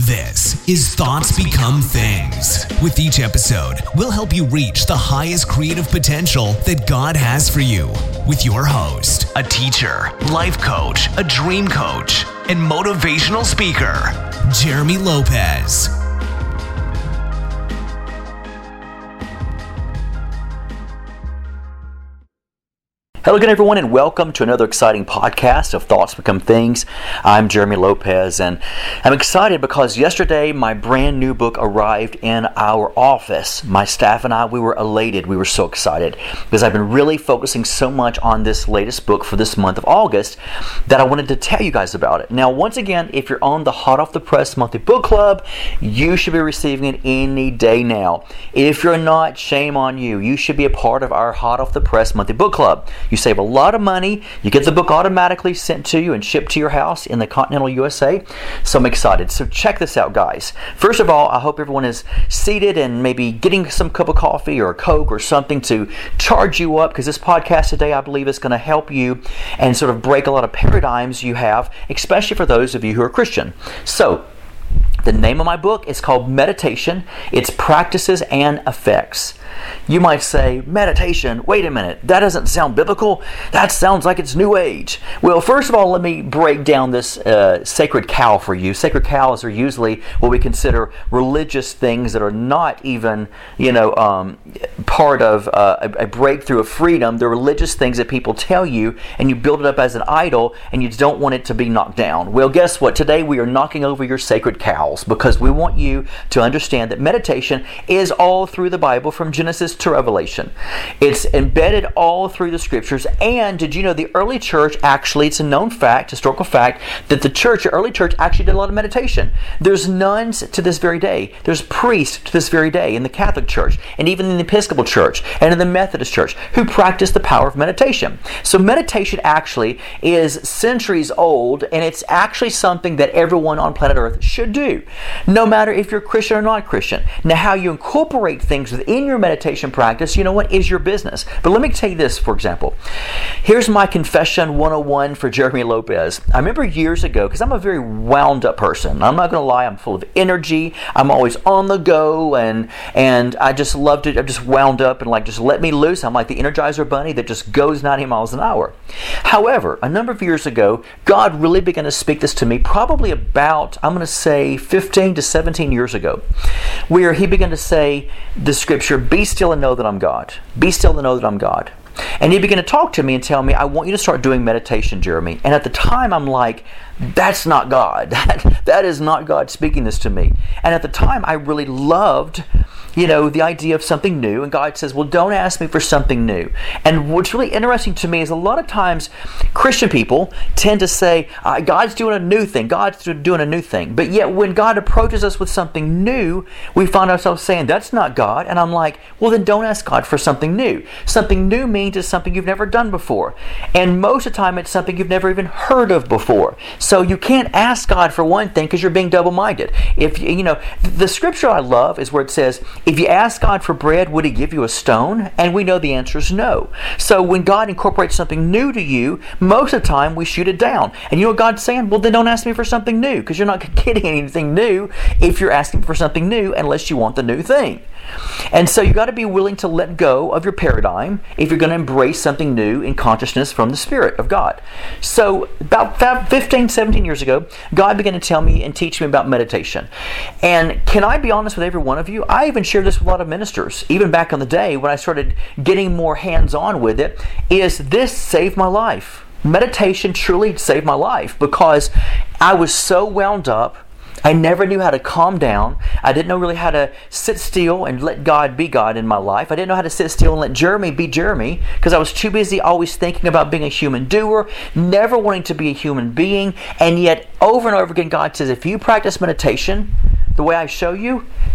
This is Thoughts Become Things. With each episode, we'll help you reach the highest creative potential that God has for you. With your host, a teacher, life coach, a dream coach, and motivational speaker, Jeremy Lopez. Hello again, everyone, and welcome to another exciting podcast of Thoughts Become Things. I'm Jeremy Lopez, and I'm excited because yesterday my brand new book arrived in our office. My staff and I, we were elated. We were so excited because I've been really focusing so much on this latest book for this month of August that I wanted to tell you guys about it. Now, once again, if you're on the Hot Off the Press Monthly Book Club, you should be receiving it any day now. If you're not, shame on you. You should be a part of our Hot Off the Press Monthly Book Club. You save a lot of money. You get the book automatically sent to you and shipped to your house in the continental USA. So I'm excited. So check this out, guys. First of all, I hope everyone is seated and maybe getting some cup of coffee or a Coke or something to charge you up, because this podcast today, I believe, is going to help you and sort of break a lot of paradigms you have, especially for those of you who are Christian. So the name of my book is called Meditation. It's Practices and Effects. You might say, meditation, wait a minute, that doesn't sound biblical. That sounds like it's New Age. Well, first of all, let me break down this sacred cow for you. Sacred cows are usually what we consider religious things that are not even, part of a breakthrough of freedom. They're religious things that people tell you, and you build it up as an idol, and you don't want it to be knocked down. Well, guess what? Today we are knocking over your sacred cows because we want you to understand that meditation is all through the Bible from Genesis to Revelation. It's embedded all through the scriptures. And did you know the early church actually, it's a known fact, historical fact, that the early church actually did a lot of meditation. There's nuns to this very day. There's priests to this very day in the Catholic Church and even in the Episcopal Church and in the Methodist Church who practice the power of meditation. So meditation actually is centuries old, and it's actually something that everyone on planet Earth should do, no matter if you're Christian or not Christian. Now, how you incorporate things within your meditation practice, is your business. But let me tell you this, for example. Here's my confession 101 for Jeremy Lopez. I remember years ago, because I'm a very wound up person. I'm not going to lie, I'm full of energy. I'm always on the go, and I just loved it. I'm just wound up and just let me loose. I'm like the Energizer Bunny that just goes 90 miles an hour. However, a number of years ago, God really began to speak this to me, probably about, I'm going to say 15 to 17 years ago, where He began to say the scripture, be still and know that I'm God. Be still and know that I'm God. And He began to talk to me and tell me, I want you to start doing meditation, Jeremy. And at the time, I'm like, that's not God. That is not God speaking this to me. And at the time, I really loved the idea of something new. And God says, well, don't ask me for something new. And what's really interesting to me is a lot of times Christian people tend to say, God's doing a new thing. God's doing a new thing. But yet when God approaches us with something new, we find ourselves saying, that's not God. And I'm like, well, then don't ask God for something new. Something new means it's something you've never done before. And most of the time, it's something you've never even heard of before. So you can't ask God for one thing because you're being double-minded. If the scripture I love is where it says, if you ask God for bread, would He give you a stone? And we know the answer is no. So when God incorporates something new to you, most of the time we shoot it down. And you know what God's saying? Well, then don't ask me for something new, because you're not getting anything new if you're asking for something new unless you want the new thing. And so you got to be willing to let go of your paradigm if you're going to embrace something new in consciousness from the Spirit of God. So about 15, 17 years ago, God began to tell me and teach me about meditation. And can I be honest with every one of you? I even shared this with a lot of ministers, even back in the day when I started getting more hands-on with it, is this saved my life. Meditation truly saved my life because I was so wound up. I never knew how to calm down. I didn't know really how to sit still and let God be God in my life. I didn't know how to sit still and let Jeremy be Jeremy because I was too busy always thinking about being a human doer, never wanting to be a human being. And yet over and over again, God says, if you practice meditation the way I show you,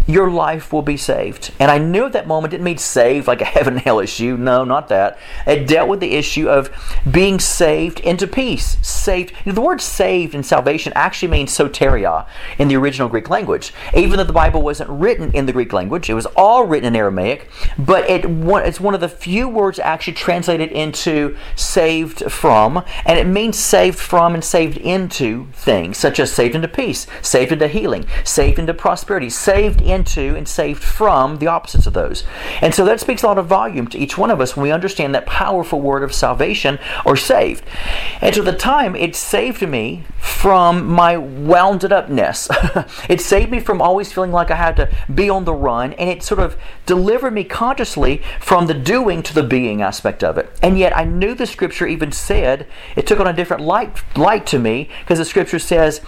your life will be saved. And I knew at that moment, it didn't mean saved like a heaven and hell issue. No, not that. It dealt with the issue of being saved into peace. Saved. The word saved in salvation actually means soteria in the original Greek language. Even though the Bible wasn't written in the Greek language, it was all written in Aramaic, but it's one of the few words actually translated into saved from, and it means saved from and saved into things, such as saved into peace, saved into healing, saved into prosperity, saved into and saved from, the opposites of those. And so that speaks a lot of volume to each one of us when we understand that powerful word of salvation or saved. And so at the time, it saved me from my wounded upness. It saved me from always feeling like I had to be on the run, and it sort of delivered me consciously from the doing to the being aspect of it. And yet I knew the scripture even said, it took on a different light to me, because the scripture says,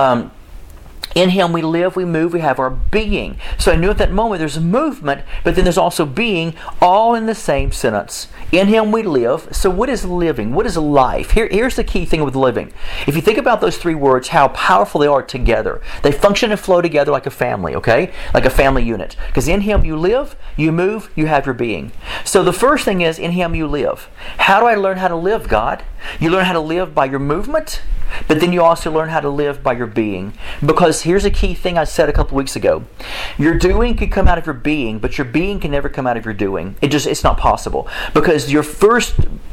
in Him we live, we move, we have our being. So I knew at that moment there's a movement, but then there's also being, all in the same sentence. In Him we live. So what is living? What is life? Here's the key thing with living. If you think about those three words, how powerful they are together. They function and flow together like a family, okay? Like a family unit. Because in Him you live, you move, you have your being. So the first thing is, in Him you live. How do I learn how to live, God? You learn how to live by your movement, but then you also learn how to live by your being. Because here's a key thing I said a couple weeks ago. Your doing can come out of your being, but your being can never come out of your doing. It's not possible. Because your first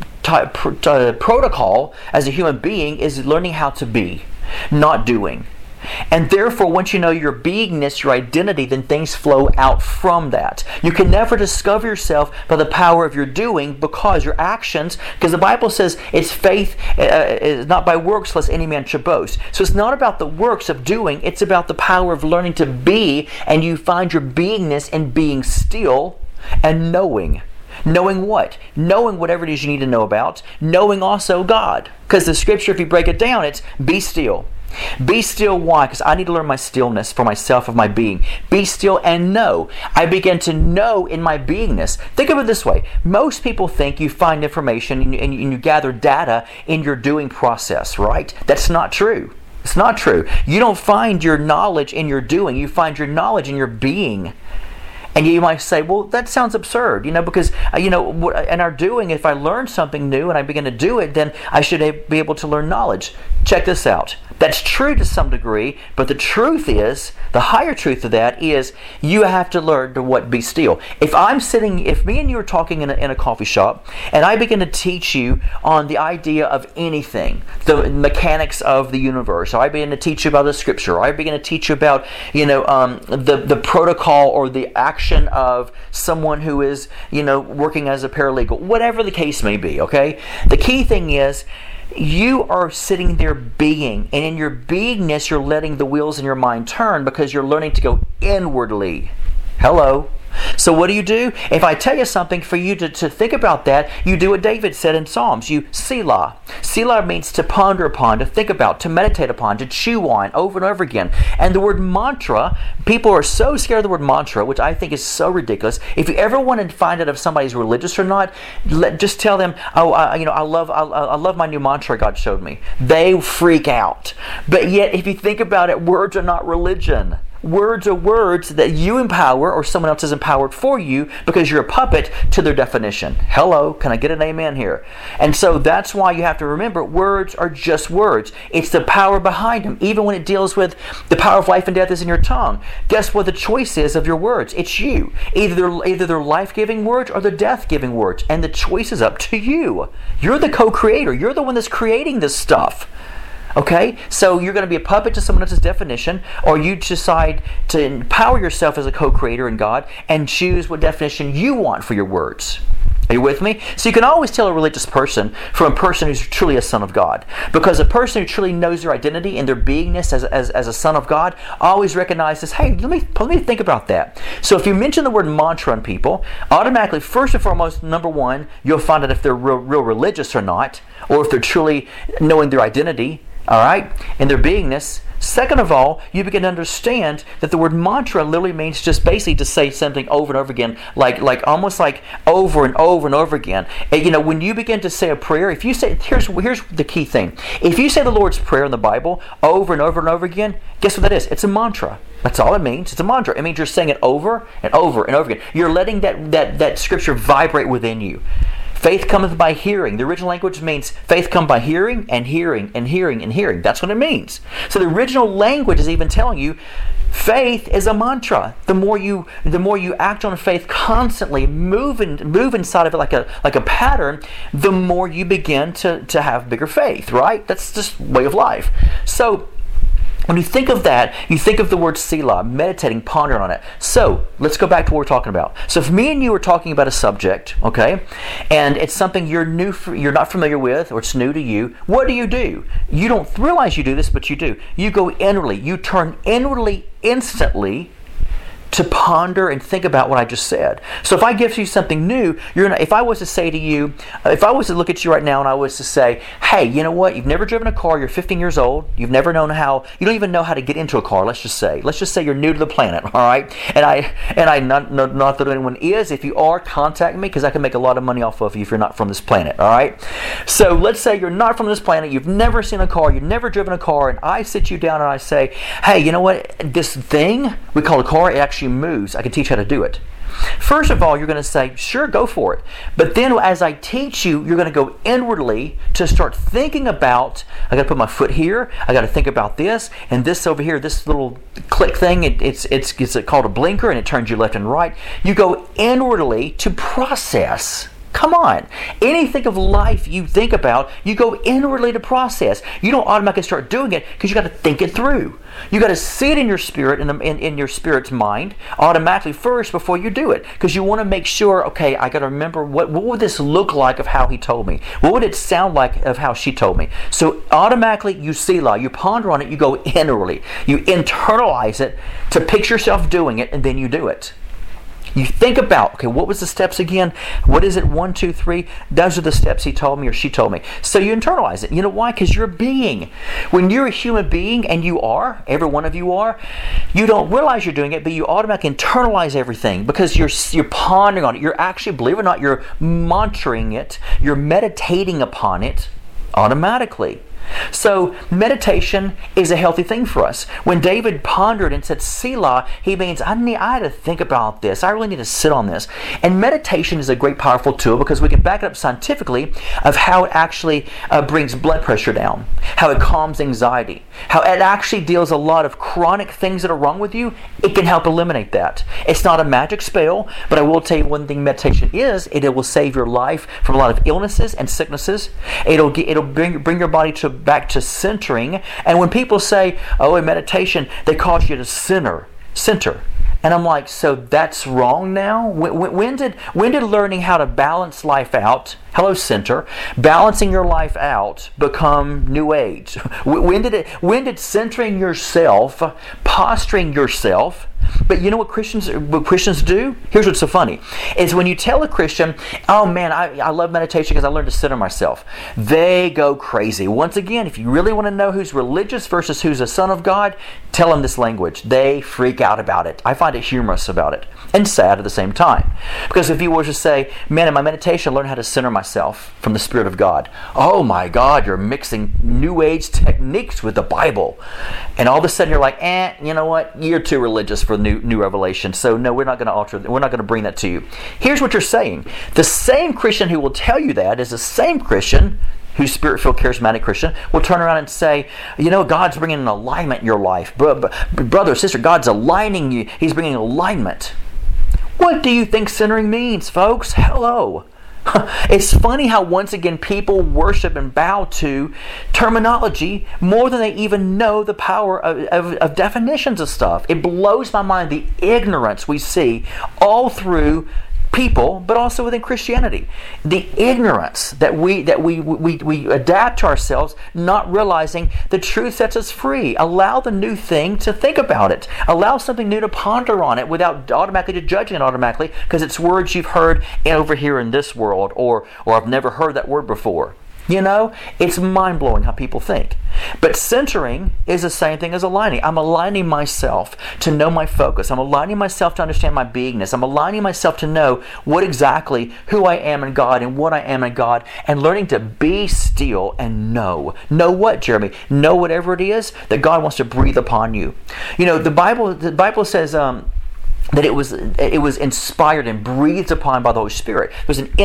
protocol as a human being is learning how to be, not doing. And therefore, once you know your beingness, your identity, then things flow out from that. You can never discover yourself by the power of your doing, because your actions, because the Bible says it's faith, is not by works lest any man should boast. So it's not about the works of doing, it's about the power of learning to be, and you find your beingness in being still and knowing. Knowing what? Knowing whatever it is you need to know about. Knowing also God. Because the scripture, if you break it down, it's be still. Be still. Why? Because I need to learn my stillness for myself of my being. Be still and know. I begin to know in my beingness. Think of it this way. Most people think you find information and you gather data in your doing process, right? That's not true. It's not true. You don't find your knowledge in your doing. You find your knowledge in your being. And you might say, well, that sounds absurd, because, in our doing, if I learn something new and I begin to do it, then I should be able to learn knowledge. Check this out. That's true to some degree, but the truth is, the higher truth of that is, you have to learn to be still. If me and you are talking in a coffee shop, and I begin to teach you on the idea of anything, the mechanics of the universe, or I begin to teach you about the scripture, or I begin to teach you about, the protocol or the action of someone who is, working as a paralegal, whatever the case may be, okay? The key thing is, you are sitting there being, and in your beingness, you're letting the wheels in your mind turn, because you're learning to go inwardly. Hello. So what do? If I tell you something for you to think about that, you do what David said in Psalms. You Selah. Selah means to ponder upon, to think about, to meditate upon, to chew on over and over again. And the word mantra, people are so scared of the word mantra, which I think is so ridiculous. If you ever want to find out if somebody's religious or not, just tell them, I love my new mantra God showed me. They freak out. But yet, if you think about it, words are not religion. Words are words that you empower, or someone else is empowered for you, because you're a puppet to their definition. Hello, can I get an amen here? And so that's why you have to remember, words are just words. It's the power behind them. Even when it deals with the power of life and death is in your tongue. Guess what the choice is of your words? It's you. Either they're life-giving words or they're death-giving words. And the choice is up to you. You're the co-creator. You're the one that's creating this stuff. Okay, so you're going to be a puppet to someone else's definition, or you decide to empower yourself as a co-creator in God and choose what definition you want for your words. Are you with me? So you can always tell a religious person from a person who's truly a son of God. Because a person who truly knows their identity and their beingness as a son of God always recognizes, hey, let me think about that. So if you mention the word mantra on people, automatically, first and foremost, number one, you'll find out if they're real religious or not, or if they're truly knowing their identity. All right? In their beingness, Second of all, you begin to understand that the word mantra literally means just basically to say something over and over again, like almost like over and over and over again. And, when you begin to say a prayer, if you say, here's the key thing. If you say the Lord's Prayer in the Bible over and over and over again, guess what that is? It's a mantra. That's all it means. It's a mantra. It means you're saying it over and over and over again. You're letting that scripture vibrate within you. Faith cometh by hearing. The original language means faith come by hearing and hearing and hearing and hearing. That's what it means. So the original language is even telling you faith is a mantra. The more you act on faith constantly, move inside of it like a pattern, the more you begin to have bigger faith, right? That's just way of life. So when you think of that, you think of the word Selah, meditating, pondering on it. So, let's go back to what we're talking about. So, if me and you are talking about a subject, okay, and it's something you're not familiar with, or it's new to you, what do? You don't realize you do this, but you do. You go inwardly. You turn inwardly instantly to ponder and think about what I just said. So if I give you something new, if I was to say to you, if I was to look at you right now and I was to say, hey, you know what? You've never driven a car. You're 15 years old. You've never known you don't even know how to get into a car. Let's just say you're new to the planet. All right. And I not that anyone is. If you are, contact me because I can make a lot of money off of you if you're not from this planet. All right. So let's say you're not from this planet. You've never seen a car. You've never driven a car. And I sit you down and I say, hey, you know what? This thing we call a car, it actually moves. I can teach how to do it. First of all, you're going to say, sure, go for it. But then as I teach you, you're going to go inwardly to start thinking about, I got to put my foot here, I got to think about this, and this over here, this little click thing, it's called a blinker, and it turns you left and right. You go inwardly to process. Come on. Anything of life you think about, you go inwardly to process. You don't automatically start doing it because you got to think it through. You got to see it in your spirit, in your spirit's mind, automatically first before you do it. Because you want to make sure, okay, I got to remember what would this look like of how he told me? What would it sound like of how she told me? So automatically you Selah, you ponder on it, you go inwardly. You internalize it to picture yourself doing it, and then you do it. You think about, okay, what was the steps again? What is it? 1, 2, 3. Those are the steps he told me or she told me. So you internalize it. You know why? Because you're a being. When you're a human being, and you are, every one of you are, you don't realize you're doing it, but you automatically internalize everything because you're pondering on it. You're actually, believe it or not, you're mantraing it. You're meditating upon it automatically. So meditation is a healthy thing for us. When David pondered and said Selah, he means I had to think about this. I really need to sit on this. And meditation is a great powerful tool because we can back it up scientifically of how it actually brings blood pressure down, how it calms anxiety, how it actually deals a lot of chronic things that are wrong with you. It can help eliminate that. It's not a magic spell, but I will tell you one thing meditation is, it will save your life from a lot of illnesses and sicknesses. It'll bring your body back to centering. And when people say, oh, in meditation, they cause you to center. And I'm like, so that's wrong now? When did learning how to balance life out, hello center, balancing your life out become New Age? When did centering yourself, posturing yourself? But you know what Christians do? Here's what's so funny. Is when you tell a Christian, oh man, I love meditation because I learned to center myself. They go crazy. Once again, if you really want to know who's religious versus who's a son of God, tell them this language. They freak out about it. I find it humorous about it. And sad at the same time. Because if you were to say, man, in my meditation, I learned how to center myself from the Spirit of God. Oh my God, you're mixing New Age techniques with the Bible. And all of a sudden you're like, you know what? You're too religious for new revelation. So no, we're not going to bring that to you. Here's what you're saying. The same Christian who will tell you that is the same Christian who's spirit-filled, charismatic Christian, will turn around and say, you know, God's bringing an alignment in your life. Brother or sister, God's aligning you. He's bringing alignment. What do you think centering means, folks? Hello. It's funny how once again people worship and bow to terminology more than they even know the power of definitions of stuff. It blows my mind the ignorance we see all through people, but also within Christianity. The ignorance that we adapt to ourselves, not realizing the truth sets us free. Allow the new thing to think about it. Allow something new to ponder on it without automatically judging it automatically because it's words you've heard over here in this world or I've never heard that word before. You know, it's mind-blowing how people think. But centering is the same thing as aligning. I'm aligning myself to know my focus. I'm aligning myself to understand my beingness. I'm aligning myself to know what exactly who I am in God and what I am in God, and learning to be still and know. Know what, Jeremy? Know whatever it is that God wants to breathe upon you. You know, the Bible says that it was inspired and breathed upon by the Holy Spirit. There's an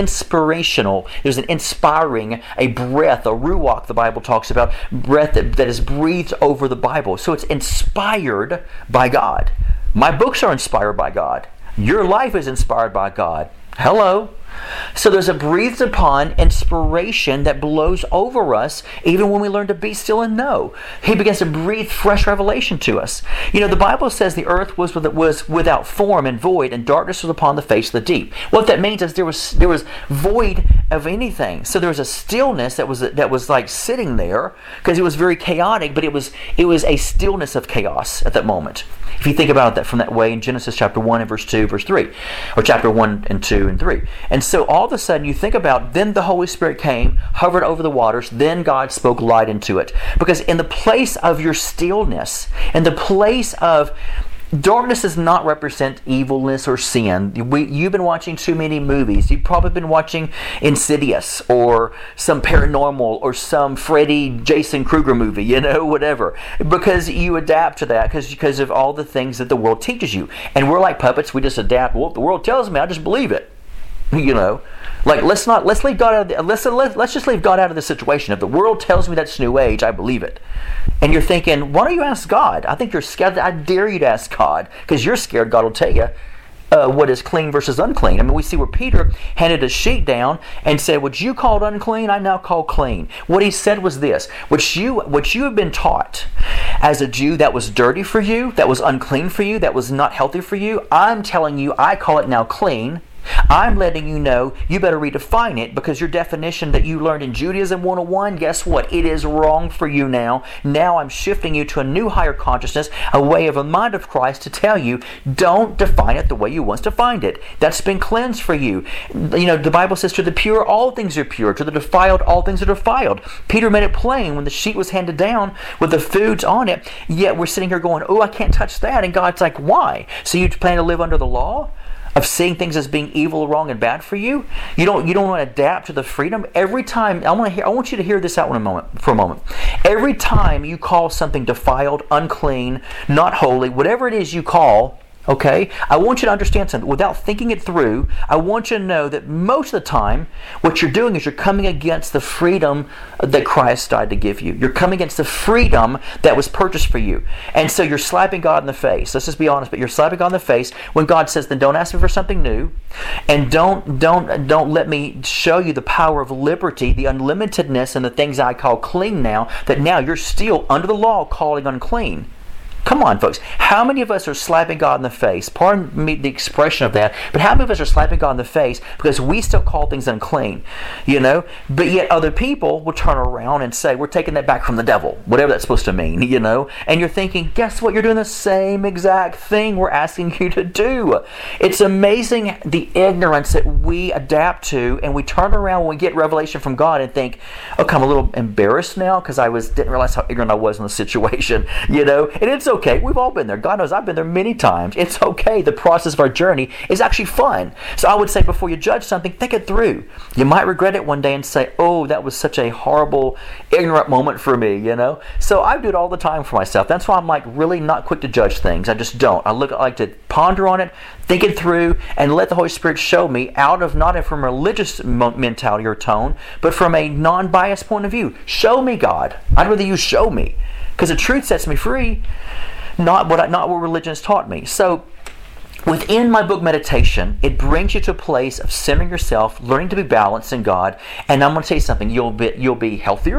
inspiring, a breath, a ruach, the Bible talks about, breath that is breathed over the Bible. So it's inspired by God. My books are inspired by God. Your life is inspired by God. Hello. So there's a breathed upon inspiration that blows over us even when we learn to be still and know. He begins to breathe fresh revelation to us. You know, the Bible says the earth was without form and void, and darkness was upon the face of the deep. What that means is there was void of anything. So there was a stillness that was like sitting there, because it was very chaotic, but it was a stillness of chaos at that moment. If you think about that from that way in Genesis chapter 1 and verse 2, verse 3, or chapter 1 and 2 and 3. And so all of a sudden you think about, then the Holy Spirit came, hovered over the waters, then God spoke light into it. Because in the place of your stillness, in the place of darkness does not represent evilness or sin. You've been watching too many movies. You've probably been watching Insidious or some paranormal or some Freddy Jason Krueger movie, you know, whatever. Because you adapt to that because of all the things that the world teaches you. And we're like puppets. We just adapt. Well, the world tells me, I just believe it. You know, like let's leave God out of let's just leave God out of the situation. If the world tells me that's New Age, I believe it. And you're thinking, why don't you ask God? I think you're scared. I dare you to ask God, because you're scared God will tell you what is clean versus unclean. I mean, we see where Peter handed a sheet down and said, "What you called unclean, I now call clean." What he said was this: what you have been taught as a Jew that was dirty for you, that was unclean for you, that was not healthy for you, I'm telling you, I call it now clean. I'm letting you know you better redefine it, because your definition that you learned in Judaism 101, guess what? It is wrong for you now. Now I'm shifting you to a new higher consciousness, a way of a mind of Christ, to tell you, don't define it the way you once defined it. That's been cleansed for you. You know, the Bible says, to the pure, all things are pure. To the defiled, all things are defiled. Peter made it plain when the sheet was handed down with the foods on it, yet we're sitting here going, oh, I can't touch that. And God's like, why? So you plan to live under the law of seeing things as being evil, wrong, and bad for you? You don't want to adapt to the freedom? Every time, I want you to hear this out for a moment. Every time you call something defiled, unclean, not holy, whatever it is you call, okay, I want you to understand something. Without thinking it through, I want you to know that most of the time, what you're doing is you're coming against the freedom that Christ died to give you. You're coming against the freedom that was purchased for you. And so you're slapping God in the face. Let's just be honest, but you're slapping God in the face when God says, then don't ask me for something new, and don't let me show you the power of liberty, the unlimitedness, and the things I call clean now, that now you're still under the law calling unclean. Come on, folks. How many of us are slapping God in the face? Pardon me the expression of that, but how many of us are slapping God in the face because we still call things unclean? You know? But yet other people will turn around and say, we're taking that back from the devil, whatever that's supposed to mean, you know? And you're thinking, guess what? You're doing the same exact thing we're asking you to do. It's amazing the ignorance that we adapt to, and we turn around when we get revelation from God and think, okay, I'm a little embarrassed now because didn't realize how ignorant I was in the situation, you know? And it's okay. We've all been there. God knows I've been there many times. It's okay. The process of our journey is actually fun. So I would say, before you judge something, think it through. You might regret it one day and say, oh, that was such a horrible, ignorant moment for me, you know? So I do it all the time for myself. That's why I'm like really not quick to judge things. I just don't. I like to ponder on it, think it through, and let the Holy Spirit show me out of not from a religious mentality or tone, but from a non-biased point of view. Show me, God. I'd rather you show me, because the truth sets me free, not what religion has taught me. So within my book Meditation, it brings you to a place of centering yourself, learning to be balanced in God, and I'm going to tell you something. You'll be healthier,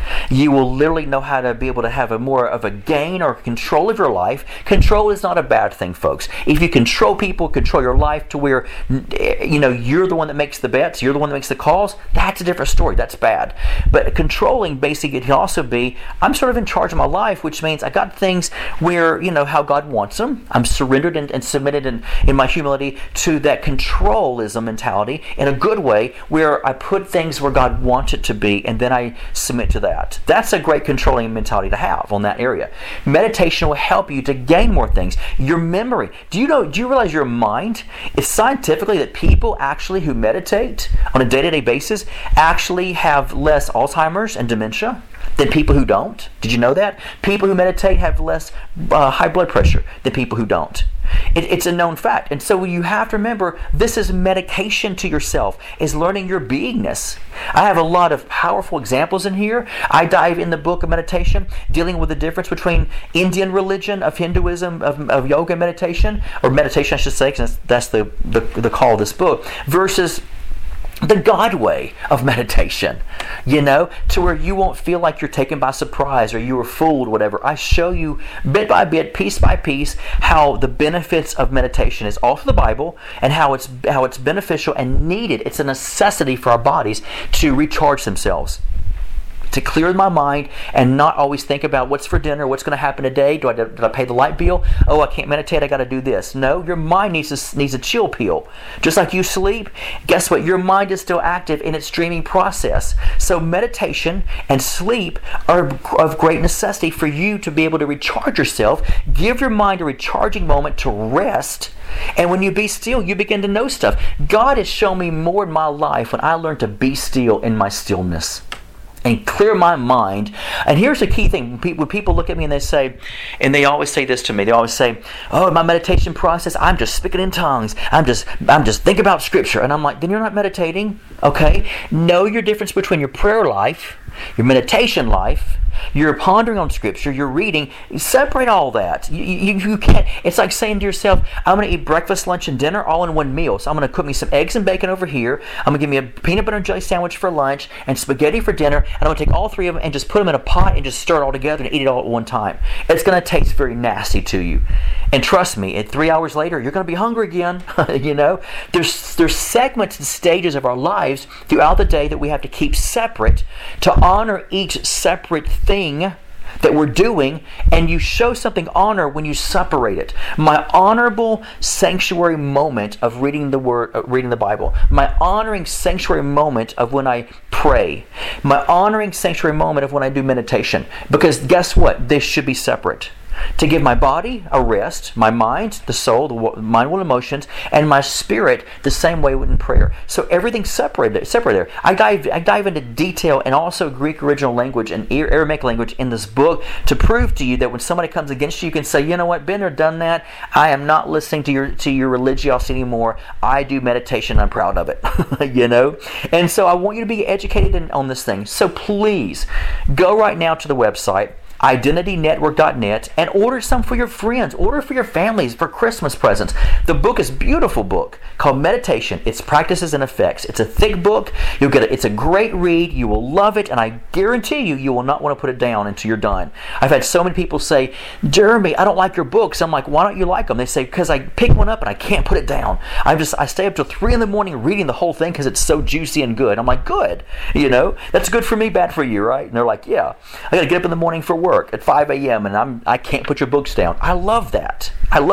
You will literally know how to be able to have a more of a gain or control of your life. Control is not a bad thing, folks. If you control people, control your life to where you're the one that makes the bets, you're the one that makes the calls, that's a different story. That's bad. But controlling basically can also be, I'm sort of in charge of my life, which means I got things where, how God wants them. I'm surrendered and submitted in my humility to that controlism mentality in a good way, where I put things where God wants it to be, and then I submit to that. That's a great controlling mentality to have on that area. Meditation will help you to gain more things. Your memory. Do you realize your mind? It's scientifically that people actually who meditate on a day-to-day basis actually have less Alzheimer's and dementia than people who don't. Did you know that? People who meditate have less high blood pressure than people who don't. It's a known fact. And so you have to remember, this is medication to yourself, is learning your beingness. I have a lot of powerful examples in here. I dive in the book of meditation, dealing with the difference between Indian religion, of Hinduism, of yoga meditation, or meditation I should say, because that's the call of this book, versus the God way of meditation, to where you won't feel like you're taken by surprise or you were fooled, whatever. I show you bit by bit, piece by piece, how the benefits of meditation is all through the Bible, and how it's beneficial and needed. It's a necessity for our bodies to recharge themselves, to clear my mind and not always think about what's for dinner, what's going to happen today, did I pay the light bill? Oh, I can't meditate, I got to do this. No, your mind needs a chill pill. Just like you sleep, guess what? Your mind is still active in its dreaming process. So meditation and sleep are of great necessity for you to be able to recharge yourself, give your mind a recharging moment to rest. And when you be still, you begin to know stuff. God has shown me more in my life when I learned to be still in my stillness and clear my mind. And here's the key thing. When people look at me and they say, and they always say this to me, they always say, oh, in my meditation process, I'm just speaking in tongues. I'm just thinking about Scripture. And I'm like, then you're not meditating, okay? Know your difference between your prayer life, your meditation life, you're pondering on Scripture, you're reading. Separate all that. You can't. It's like saying to yourself, I'm going to eat breakfast, lunch, and dinner all in one meal. So I'm going to cook me some eggs and bacon over here. I'm going to give me a peanut butter and jelly sandwich for lunch and spaghetti for dinner. And I'm going to take all three of them and just put them in a pot and just stir it all together and eat it all at one time. It's going to taste very nasty to you. And trust me, 3 hours later, you're going to be hungry again. There's segments and stages of our lives throughout the day that we have to keep separate to honor each separate thing that we're doing, and you show something honor when you separate it. My honorable sanctuary moment of reading the Word, reading the Bible. My honoring sanctuary moment of when I pray. My honoring sanctuary moment of when I do meditation. Because guess what? They should be separate. To give my body a rest, my mind, the soul, the mind, will, emotions, and my spirit the same way in prayer. So everything's separate there. I dive into detail and also Greek original language and Aramaic language in this book to prove to you that when somebody comes against you, you can say, you know what, been there, done that. I am not listening to your religiosity anymore. I do meditation. I'm proud of it. And so I want you to be educated on this thing. So please go right now to the website, IdentityNetwork.net, and order some for your friends, order for your families for Christmas presents. The book is a beautiful book called Meditation, Its Practices and Effects. It's a thick book. It's a great read. You will love it, and I guarantee you will not want to put it down until you're done. I've had so many people say, Jeremy, I don't like your books. I'm like, why don't you like them? They say, because I pick one up and I can't put it down. I stay up till 3 in the morning reading the whole thing because it's so juicy and good. I'm like, good. That's good for me, bad for you, right? And they're like, yeah. I got to get up in the morning for work at 5 a.m. and I can't put your books down. I love that.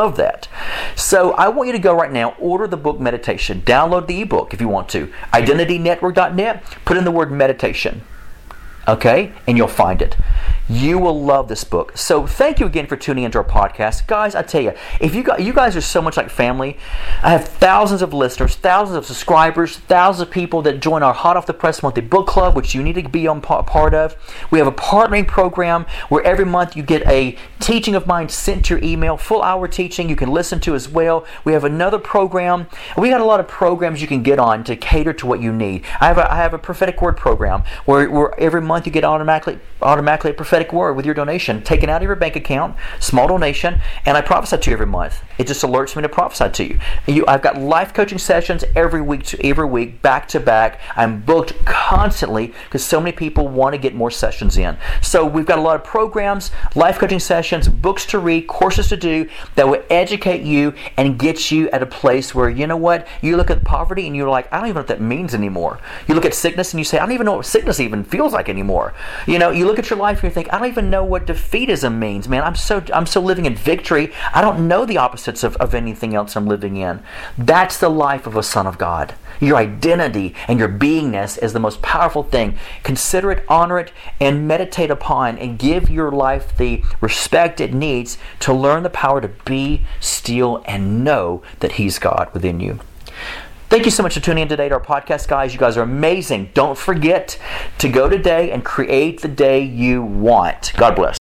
So I want you to go right now, order the book Meditation. Download the ebook if you want to. IdentityNetwork.net, put in the word meditation. Okay? And you'll find it. You will love this book. So thank you again for tuning into our podcast. Guys, I tell you, if you guys are so much like family. I have thousands of listeners, thousands of subscribers, thousands of people that join our Hot Off the Press Monthly Book Club, which you need to be on part of. We have a partnering program where every month you get a teaching of mine sent to your email, full hour teaching you can listen to as well. We have another program. We got a lot of programs you can get on to cater to what you need. I have a prophetic word program where every month you get automatically a prophetic word with your donation taken out of your bank account, small donation, and I prophesy to you every month. it just alerts me to prophesy to you. I've got life coaching sessions every week, back to back. I'm booked constantly because so many people want to get more sessions in. So we've got a lot of programs, life coaching sessions, books to read, courses to do that will educate you and get you at a place where, you know what, you look at poverty and you're like, I don't even know what that means anymore. You look at sickness and you say, I don't even know what sickness even feels like anymore. You look at your life and you think, I don't even know what defeatism means, man. I'm so living in victory. I don't know the opposites of anything else I'm living in. That's the life of a son of God. Your identity and your beingness is the most powerful thing. Consider it, honor it, and meditate upon, and give your life the respect it needs to learn the power to be still and know that He's God within you. Thank you so much for tuning in today to our podcast, guys. You guys are amazing. Don't forget to go today and create the day you want. God bless.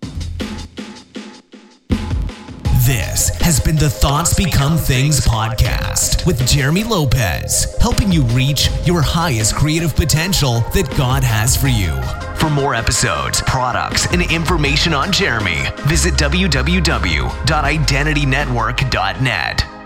This has been the Thoughts Become Things podcast with Jeremy Lopez, helping you reach your highest creative potential that God has for you. For more episodes, products, and information on Jeremy, visit www.identitynetwork.net.